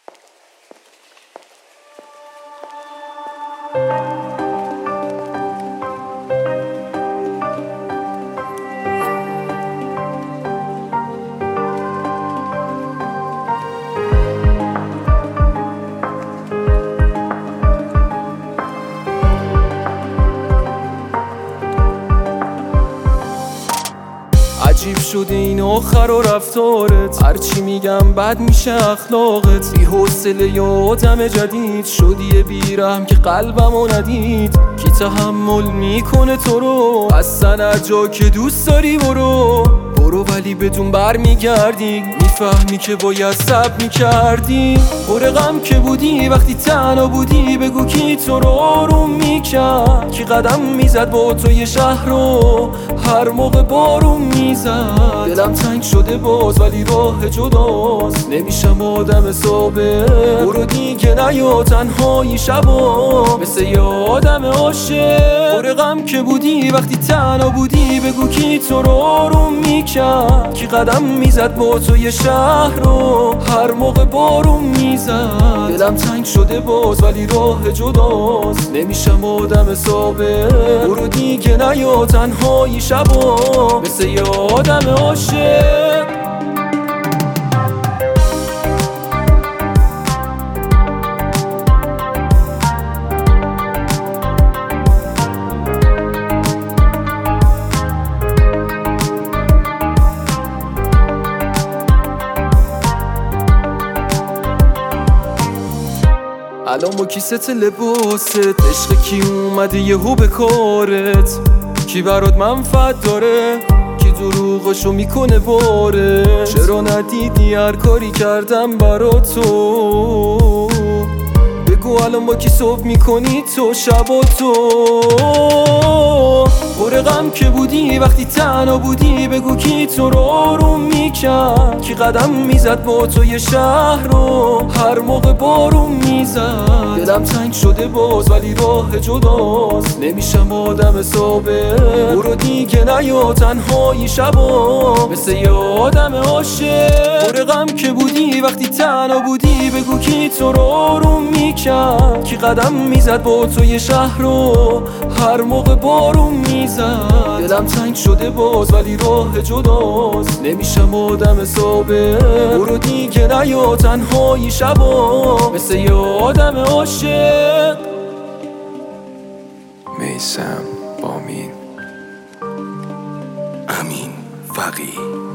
عجیب شده این آخر و رفتارت، هرچی میگم بد میشه اخلاقت. بی حوصله یه آدم جدید شدی، بیرحم که قلبمو ندید. کی تحمل میکنه تو رو؟ اصلا هر جا که دوست داری برو ولی بدون بر میگردی. میفهمی که باید صبر میکردی. پر غم که بودی وقتی تنها بودی، بگو کی تو رو آروم میکرد. کی قدم میزد با تو یه شهر رو هر موقع بارون میزد. دلم تنگ شده باز ولی راه جداست، نمیشم آدم ثابت. برو دیگه نیا تنهایی شبا مثل یه آدم عاشق. پر غم که بودی وقتی تنها بودی، بگو کی تو رو آروم میکرد. کی قدم میزد با تو یه شهر رو هر موقع بارون میزد. دلم تنگ شده باز ولی راه جداست، نمیشم آدم ثابت. برو دیگه نیا تنهایی شبا مثل یه آدم عاشق. الان با کیست لباست عشق کی اومده یهو به کارت؟ کی برات منفعت داره؟ کی دروغشو میکنه باره؟ چرا ندیدی هر کاری کردم برات تو؟ بگو الان با کی صبح میکنی تو شبا تو؟ پر غم که بودی وقتی تنها بودی، بگو کی تو رو آروم میکرد. کی قدم میزد با تو یه شهر رو هر موقع بارون میزد. دلم تنگ شده باز ولی راه جداست، نمیشم آدم ثابت. برو دیگه نیا تنهایی شبا مثل یه آدم عاشق. پر غم که بودی وقتی تنها بودی، بگو کی تو رو آروم میکرد. کی قدم میزد با تو یه شهر رو هر موقع بارون میزد. دلم تنگ شده باز ولی راه جداست، نمیشم آدم ثابت. برو دیگه نیا تنهایی شبا مثل یه آدم عاشق. میثم بامین، امین فقیه.